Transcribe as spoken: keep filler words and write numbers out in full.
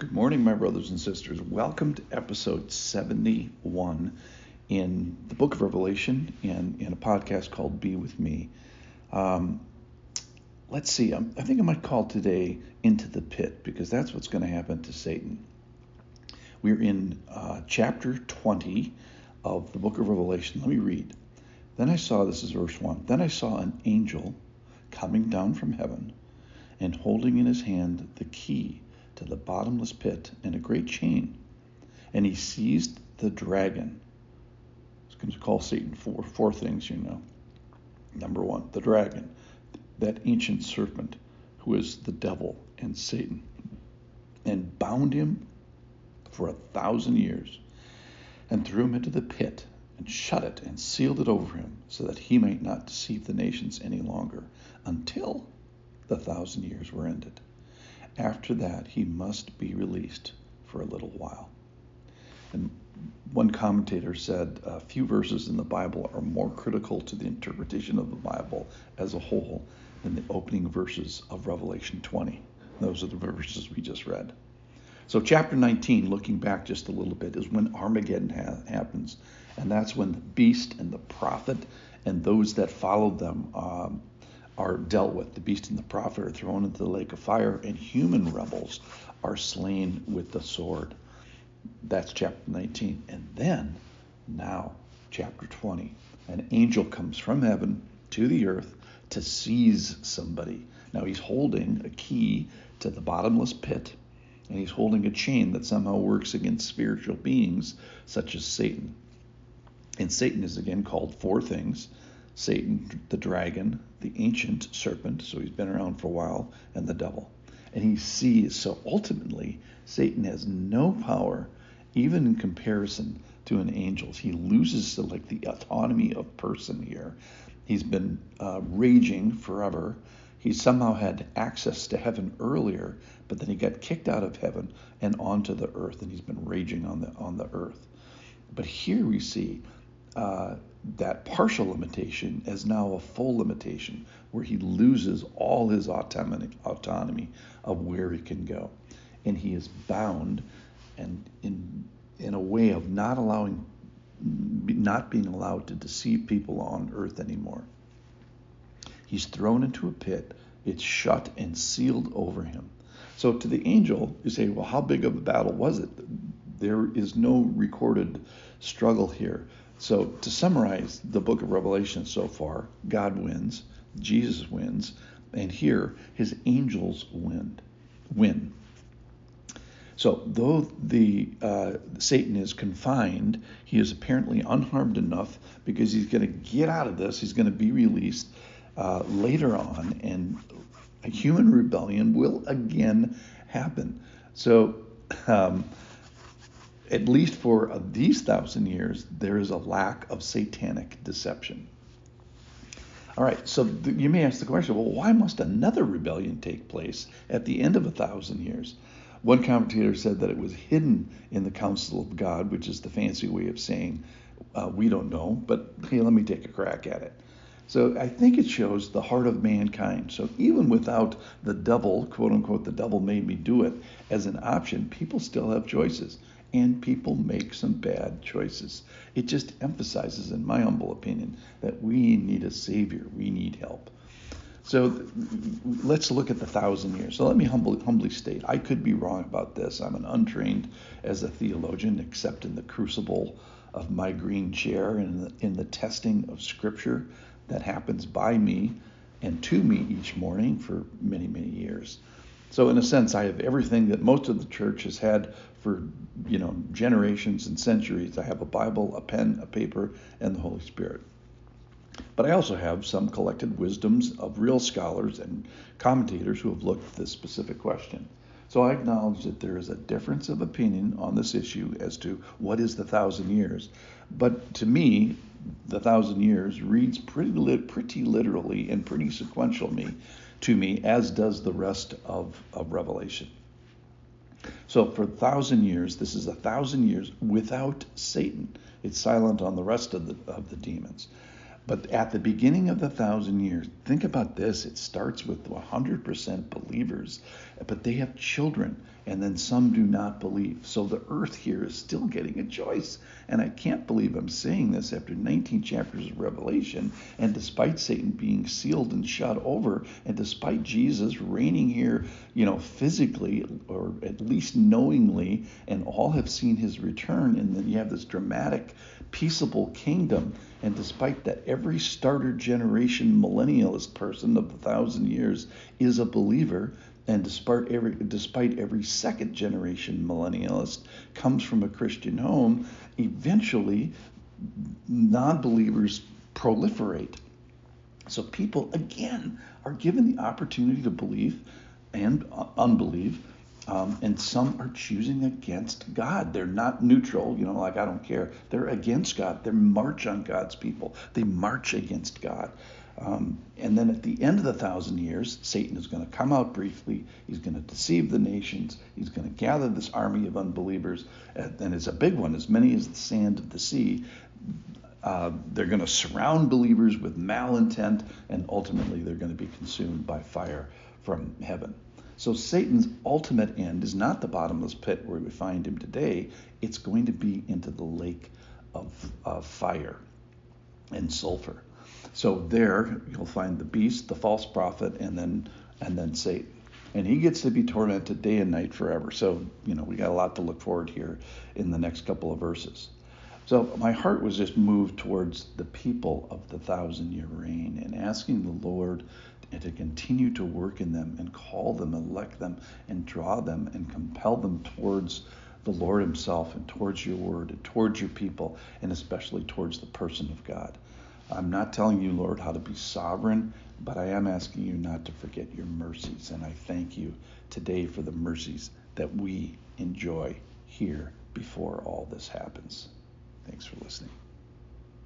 Good morning, my brothers and sisters. Welcome to episode seventy-one in the book of Revelation and in a podcast called Be With Me. Um, let's see, I'm, I think I might call today Into the Pit, because that's what's going to happen to Satan. We're in uh, chapter twenty of the book of Revelation. Let me read. Then I saw, this is verse one, then I saw an angel coming down from heaven and holding in his hand the key to the bottomless pit and a great chain. And he seized the dragon. It's going to call Satan four, four things, you know. Number one, the dragon, that ancient serpent who is the devil and Satan, and bound him for a thousand years and threw him into the pit and shut it and sealed it over him so that he might not deceive the nations any longer until the thousand years were ended. After that, he must be released for a little while. And one commentator said, a few verses in the Bible are more critical to the interpretation of the Bible as a whole than the opening verses of Revelation twenty. Those are the verses we just read. So chapter nineteen, looking back just a little bit, is when Armageddon ha- happens. And that's when the beast and the prophet and those that followed them um, are dealt with. The beast and the prophet are thrown into the lake of fire, and human rebels are slain with the sword. That's chapter nineteen. And then, now, chapter twenty. An angel comes from heaven to the earth to seize somebody. Now he's holding a key to the bottomless pit, and he's holding a chain that somehow works against spiritual beings such as Satan. And Satan is again called four things. Satan, the dragon, the ancient serpent, so he's been around for a while, and the devil. And he sees, so ultimately, Satan has no power, even in comparison to an angel. He loses like the autonomy of person here. He's been uh, raging forever. He somehow had access to heaven earlier, but then he got kicked out of heaven and onto the earth, and he's been raging on the on the earth. But here we see uh, that partial limitation is now a full limitation, where he loses all his autonomy, autonomy of where he can go. And he is bound, and in in a way of not allowing, not being allowed to deceive people on earth anymore. He's thrown into a pit. It's shut and sealed over him. So to the angel, you say, well, how big of a battle was it? There is no recorded struggle here. So to summarize the book of Revelation so far, God wins, Jesus wins, and here his angels win. win. So though the uh, Satan is confined, he is apparently unharmed enough, because he's going to get out of this. He's going to be released uh, later on, and a human rebellion will again happen. So um, at least for uh, these thousand years, there is a lack of satanic deception. All right, so th- you may ask the question, well, why must another rebellion take place at the end of a thousand years? One commentator said that it was hidden in the counsel of God, which is the fancy way of saying uh, we don't know, but hey, let me take a crack at it. So I think it shows the heart of mankind. So even without the devil, quote unquote, the devil made me do it as an option, people still have choices. And people make some bad choices. It just emphasizes, in my humble opinion, that we need a savior. We need help. So th- let's look at the thousand years. So let me humbly, humbly state, I could be wrong about this. I'm an untrained as a theologian, except in the crucible of my green chair and in the, in the testing of Scripture that happens by me and to me each morning for many, many years. So in a sense, I have everything that most of the church has had for, you know, generations and centuries. I have a Bible, a pen, a paper, and the Holy Spirit. But I also have some collected wisdoms of real scholars and commentators who have looked at this specific question. So I acknowledge that there is a difference of opinion on this issue as to what is the thousand years. But to me, the thousand years reads pretty lit, pretty literally and pretty sequential me to me, as does the rest of, of Revelation. So for a thousand years, this is a thousand years without Satan. It's silent on the rest of the of the demons. But at the beginning of the thousand years, think about this. It starts with one hundred percent believers, but they have children, and then some do not believe. So the earth here is still getting a choice. And I can't believe I'm saying this after nineteen chapters of Revelation, and despite Satan being sealed and shut over, and despite Jesus reigning here, you know, physically, or at least knowingly, and all have seen his return, and then you have this dramatic, peaceable kingdom. And despite that, every starter generation millennialist person of the thousand years is a believer. And despite every, despite every second generation millennialist comes from a Christian home, eventually non-believers proliferate. So people, again, are given the opportunity to believe and unbelieve. Um, and some are choosing against God. They're not neutral, you know, like I don't care. They're against God. They march on God's people. They march against God. Um, and then at the end of the thousand years, Satan is going to come out briefly. He's going to deceive the nations. He's going to gather this army of unbelievers. And, and it's a big one, as many as the sand of the sea. Uh, they're going to surround believers with malintent, and ultimately they're going to be consumed by fire from heaven. So Satan's ultimate end is not the bottomless pit where we find him today. It's going to be into the lake of, of fire and sulfur. So there you'll find the beast, the false prophet, and then and then Satan. And he gets to be tormented day and night forever. So, you know, we got a lot to look forward here in the next couple of verses. So my heart was just moved towards the people of the thousand-year reign and asking the Lord to continue to work in them and call them, elect them, and draw them and compel them towards the Lord himself and towards your word and towards your people, and especially towards the person of God. I'm not telling you, Lord, how to be sovereign, but I am asking you not to forget your mercies. And I thank you today for the mercies that we enjoy here before all this happens.